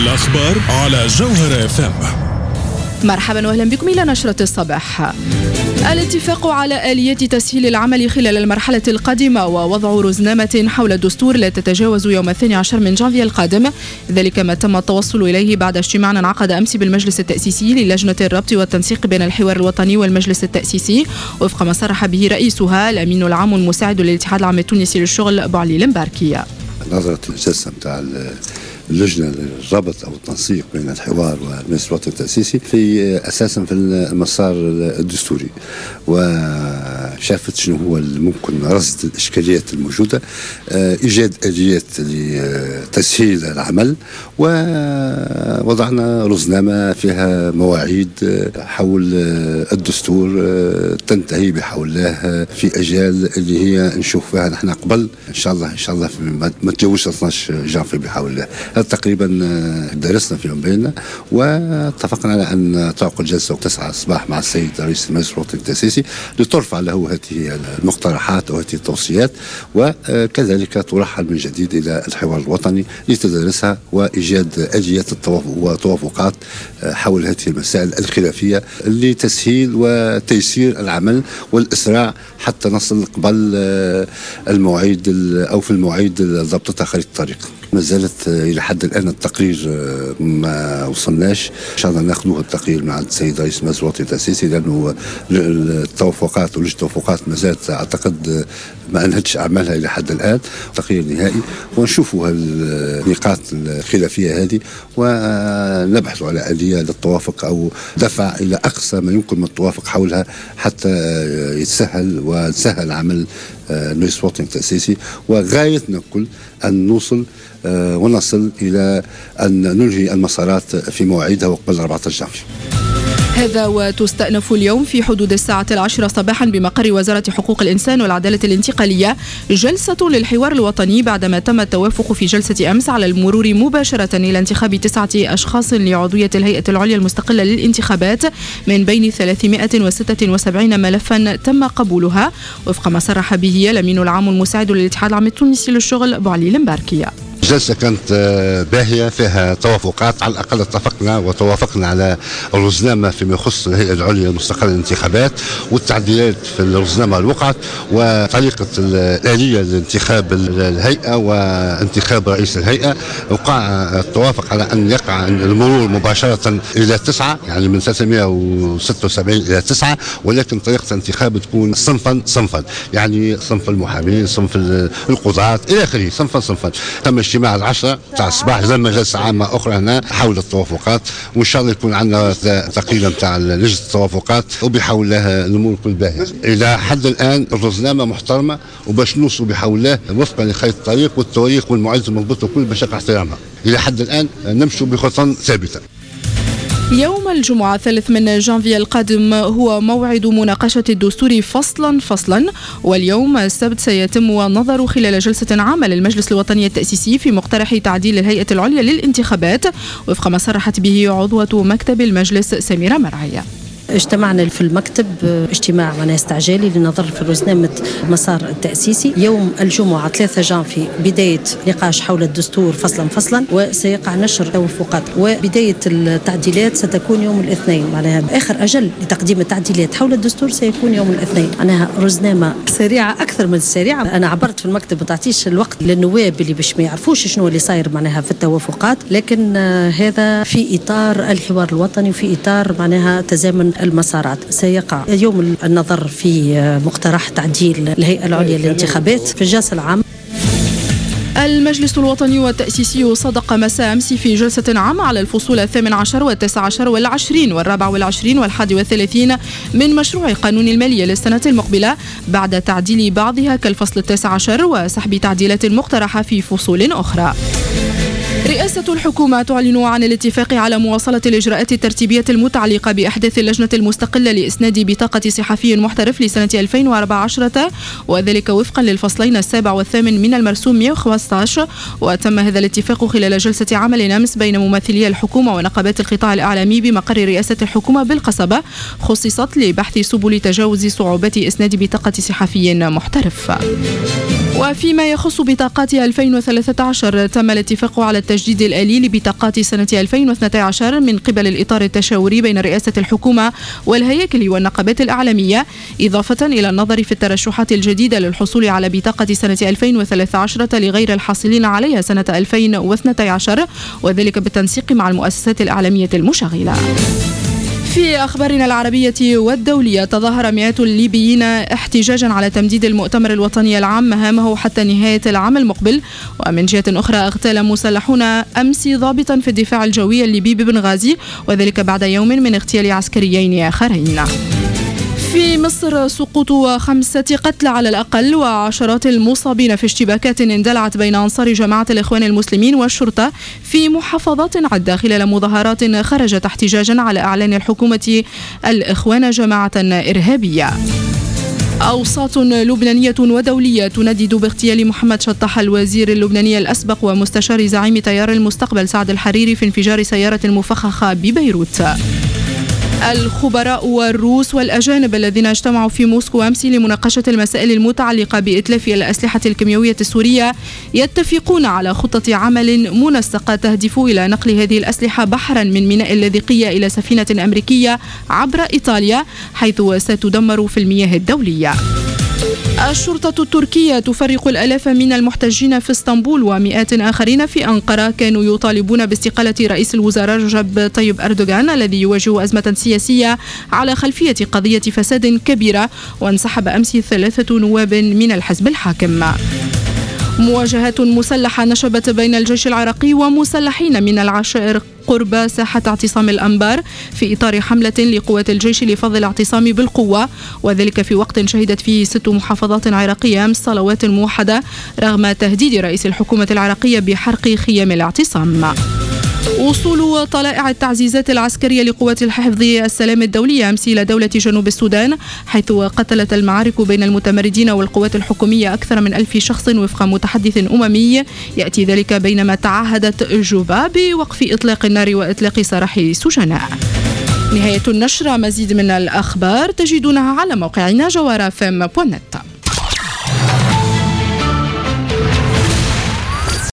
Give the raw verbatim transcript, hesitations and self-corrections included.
الأخبار على جوهر اف ام. مرحبا واهلا بكم إلى نشرة الصباح. الاتفاق على آليات تسهيل العمل خلال المرحلة القادمة ووضع رزنامة حول الدستور لا تتجاوز يوم الثاني عشر من جانفي القادم، ذلك ما تم التوصل إليه بعد اجتماع انعقد أمس بالمجلس التأسيسي للجنة الربط والتنسيق بين الحوار الوطني والمجلس التأسيسي، وفق ما صرح به رئيسها الأمين العام المساعد للاتحاد العام التونسي للشغل بوعلي المباركي. نظرت الجلسة متاع اللجنة للربط أو التنسيق بين الحوار والمجلس الوطني التأسيسي في أساسا في المسار الدستوري، وشافت شنو هو ممكن رصد الإشكاليات الموجودة، إيجاد آليات لتسهيل العمل، ووضعنا رزنامة فيها مواعيد حول الدستور تنتهي بحول الله في أجال اللي هي نشوف فيها نحن قبل إن شاء الله إن شاء الله ما تجاوزش اثناش جانفي بحول الله. هذا تقريبا درسنا فيهم بيننا، واتفقنا على أن تعقد جلسة تسعة الصباح مع السيد رئيس المجلس الوطني التأسيسي لترفع له هذه المقترحات وهذه التوصيات، وكذلك ترحل من جديد إلى الحوار الوطني لتدرسها وإيجاد آليات وتوافقات حول هذه المسائل الخلافية لتسهيل وتيسير العمل والإسراع حتى نصل قبل المواعيد أو في المواعيد ضبطتها خريطة الطريق. ما زالت إلى حد الآن التقرير ما وصلناش، إن شاء الله ناخذوه التقرير مع السيد رئيس المجلس الوطني التأسيسي، لأنه التوافقات ولجنة التوافقات ما زالت أعتقد ما أنهتش أعمالها إلى حد الآن، تقرير نهائي، ونشوفوا النقاط الخلافية هذه ونبحث على آلية للتوافق أو دفع إلى أقصى ما يمكن من التوافق حولها حتى يتسهل ويسهل عمل المجلس الوطني التأسيسي، وغايتنا كل أن نوصل آه ونصل إلى أن ننهي المسارات في مواعيدها وقبل أربعة عشر جانفي. هذا وتستأنف اليوم في حدود الساعة العاشرة صباحا بمقر وزارة حقوق الإنسان والعدالة الانتقالية جلسة للحوار الوطني بعدما تم التوافق في جلسة أمس على المرور مباشرة إلى انتخاب تسعة أشخاص لعضوية الهيئة العليا المستقلة للانتخابات من بين ثلاثمائة وستة وسبعين ملفا تم قبولها، وفق ما صرح به الأمين العام المساعد للاتحاد العام التونسي للشغل بوعلي المباركي. الجلسة كانت باهية فيها توافقات، على الأقل اتفقنا وتوافقنا على الرزنامة فيما يخص الهيئة العليا المستقلة للانتخابات والتعديلات في الرزنامة الوقعت وطريقة الآلية لانتخاب الهيئة وانتخاب رئيس الهيئة. وقع التوافق على أن يقع المرور مباشرة إلى تسعة، يعني من ثلاثمائة وستة وسبعين إلى تسعة، ولكن طريقة الانتخاب تكون صنفا صنفا، يعني صنف المحامين، صنف القضاة إلى آخره، صنفا صنفا. تم اجتماع العشرة تاع الصباح زي جلسة عامة أخرى هنا حول التوافقات، وإن شاء الله يكون عندنا تقريبا تاع لجنة التوافقات وبحول الله الأمور كل باهية. إلى حد الآن الرزنامة محترمة، وباش نوصلوا بحول الله وفقا لخريطة الطريق والتواريخ والمواعيد المضبوطة وكل باش احترامها. إلى حد الآن نمشوا بخطى ثابتة. يوم الجمعة الثالث من جانفي القادم هو موعد مناقشة الدستور فصلا فصلا، واليوم السبت سيتم النظر خلال جلسة عامة للمجلس الوطني التأسيسي في مقترح تعديل الهيئة العليا للانتخابات، وفق ما صرحت به عضوة مكتب المجلس سميرة مرعية. اجتمعنا في المكتب اجتماع معناه استعجالي لنظر في رزنامة المسار التأسيسي يوم الجمعة ثلاثة جانفي، بداية نقاش حول الدستور فصلا فصلا، وسيقع نشر توافقات، وبداية التعديلات ستكون يوم الاثنين. معناها آخر أجل لتقديم التعديلات حول الدستور سيكون يوم الاثنين. معناها رزنامة سريعة أكثر من السريعة. أنا عبرت في المكتب ما تعطيش الوقت للنواب اللي باش ما يعرفوش شنو اللي صاير معناها في التوافقات، لكن هذا في إطار الحوار الوطني وفي إطار معناها تزامن المسارات. سيقع يوم النظر في مقترح تعديل الهيئة العليا للانتخابات في الجلسة العامة. المجلس الوطني والتأسيسي صدق مساء أمس في جلسة عامة على الفصول الثامن عشر والتاسع عشر والعشرين والرابع والعشرين والحادي والثلاثين من مشروع قانون المالية للسنة المقبلة بعد تعديل بعضها كالفصل التاسع عشر وسحب تعديلات مقترحة في فصول أخرى. رئاسة الحكومة تعلن عن الاتفاق على مواصلة الإجراءات الترتيبية المتعلقة بإحداث اللجنة المستقلة لإسناد بطاقة صحفي محترف لسنة ألفين وأربعة عشر، وذلك وفقا للفصلين السابع والثامن من المرسوم مئة وخمسة عشر. وتم هذا الاتفاق خلال جلسة عمل أمس بين ممثلي الحكومة ونقابات القطاع الإعلامي بمقر رئاسة الحكومة بالقصبة، خصصت لبحث سبل تجاوز صعوبات إسناد بطاقة صحفي محترف. وفيما يخص بطاقات ألفين وثلاثة عشر، تم الاتفاق على التجديد الآلي لبطاقات سنة ألفين واثني عشر من قبل الإطار التشاوري بين رئاسة الحكومة والهياكل والنقابات الأعلامية، إضافة إلى النظر في الترشحات الجديدة للحصول على بطاقة سنة ألفين وثلاثة عشر لغير الحاصلين عليها سنة ألفين واثني عشر، وذلك بالتنسيق مع المؤسسات الإعلامية المشغلة. في أخبارنا العربية والدولية، تظاهر مئات الليبيين احتجاجا على تمديد المؤتمر الوطني العام مهامه حتى نهاية العام المقبل. ومن جهة أخرى، اغتال مسلحون أمس ضابطا في الدفاع الجوي الليبي ببنغازي، وذلك بعد يوم من اغتيال عسكريين آخرين. في مصر، سقوط خمسة قتلى على الأقل وعشرات المصابين في اشتباكات اندلعت بين أنصار جماعة الإخوان المسلمين والشرطة في محافظات عدة خلال مظاهرات خرجت احتجاجا على إعلان الحكومة الإخوان جماعة إرهابية. أوساط لبنانية ودولية تندد باغتيال محمد شطاح الوزير اللبناني الأسبق ومستشار زعيم تيار المستقبل سعد الحريري في انفجار سيارة مفخخة ببيروت. الخبراء الروس والأجانب الذين اجتمعوا في موسكو أمس لمناقشة المسائل المتعلقة بإتلاف الأسلحة الكيميائية السورية يتفقون على خطة عمل منسقة تهدف إلى نقل هذه الأسلحة بحرا من ميناء اللاذقية إلى سفينة أمريكية عبر إيطاليا، حيث ستدمر في المياه الدولية. الشرطة التركية تفرق الآلاف من المحتجين في اسطنبول ومئات آخرين في أنقرة كانوا يطالبون باستقالة رئيس الوزراء رجب طيب أردوغان الذي يواجه أزمة سياسية على خلفية قضية فساد كبيرة، وانسحب أمس ثلاثة نواب من الحزب الحاكم. مواجهات مسلحة نشبت بين الجيش العراقي ومسلحين من العشائر قرب ساحة اعتصام الأنبار في إطار حملة لقوات الجيش لفض الاعتصام بالقوة، وذلك في وقت شهدت فيه ست محافظات عراقية أمس صلوات موحدة رغم تهديد رئيس الحكومة العراقية بحرق خيام الاعتصام. وصول طلائع التعزيزات العسكرية لقوات الحفظ السلام الدولية أمس إلى دولة جنوب السودان، حيث قتلت المعارك بين المتمردين والقوات الحكومية أكثر من ألف شخص وفق متحدث أممي. يأتي ذلك بينما تعهدت جوبا بوقف إطلاق النار وإطلاق سراح سجناء. نهاية النشرة. مزيد من الأخبار تجدونها على موقعنا جوهرة إف إم دوت نت.